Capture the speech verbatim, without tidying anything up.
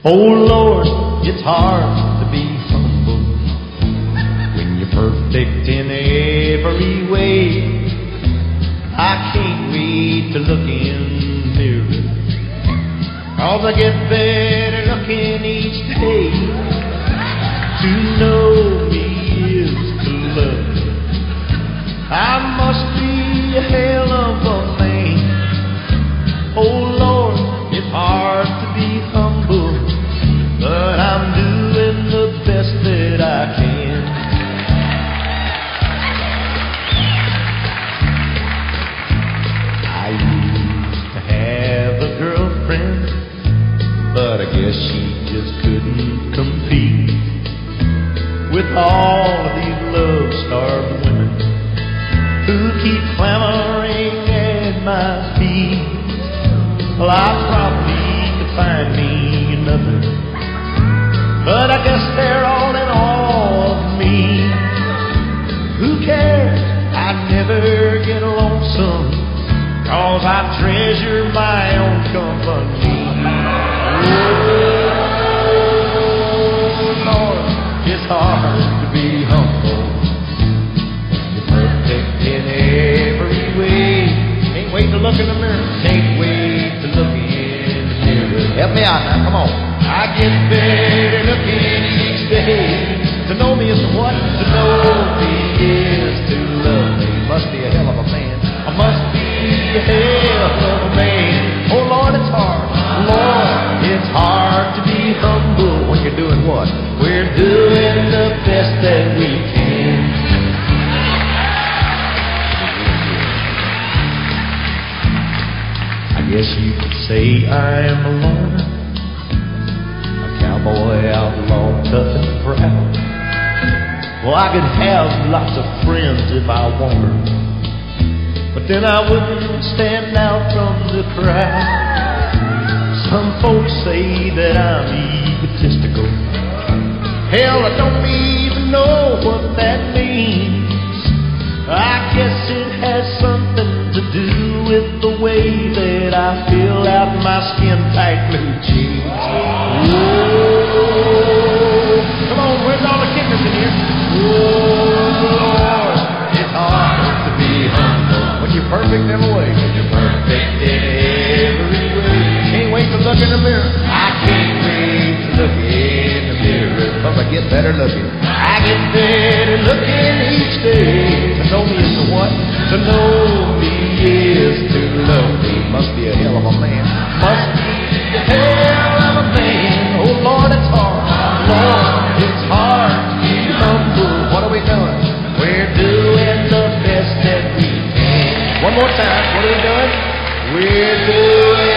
Oh Lord, it's hard to be humble when you're perfect in every way. I can't wait to look in the mirror, 'cause I get better looking each day. To know me is to love me. I must be a hell of a man. Oh Lord, it's hard to be humble, but I'm doing the best that I can. I used to have a girlfriend, but I guess she just couldn't compete with all of these love-starved women who keep clamoring at my feet. Well, I probably could find me another, but I guess they're all in awe of me. Who cares? I never get lonesome, 'cause I treasure my own company. Oh, Lord, it's hard to be humble. You're perfect in every way. Can't wait to look in the mirror. Can't wait to look in the mirror. Help me out now, come on. I get better looking each day. To know me is to what? To know me is to love me. Must be a hell of a man. I must be a hell of a man. Oh Lord, it's hard. Lord, it's hard to be humble when you're doing what? We're doing the best that we can. I guess you could say I'm a loner, a cowboy outlaw, tough and proud. Well, I could have lots of friends if I wanted, but then I wouldn't stand out from the crowd. Some folks say that I'm egotistical. Hell, I don't even know what that means. I guess it has something to do with the way that I fill out my skin-tight blue jeans. Whoa. Come on, where's all the kickers in here? Oh, Lord, it's hard to be humble when you're perfect in every way. When you're perfect in every way. Can't wait to look in the mirror. I can't wait to look in the mirror, 'cause I get better looking. I get better looking each day. To know me is to what? To know me is to love me. Must be a hell of a man. Must be a hell of a man. Oh Lord, it's hard. Lord, it's hard to be humble. What are we doing? We're doing the best that we can. One more time. What are we doing? We're doing